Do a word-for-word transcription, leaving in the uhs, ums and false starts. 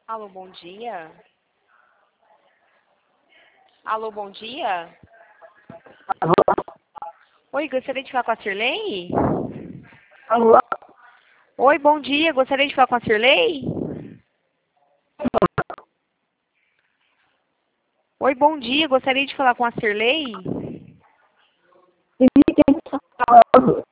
Alô, bom dia. Alô, bom dia. Alô? Oi, gostaria de falar com a Cirlei? Alô? Oi, bom dia. Gostaria de falar com a Cirlei? Oi, bom dia. Gostaria de falar com a Cirlei? E quem está falando?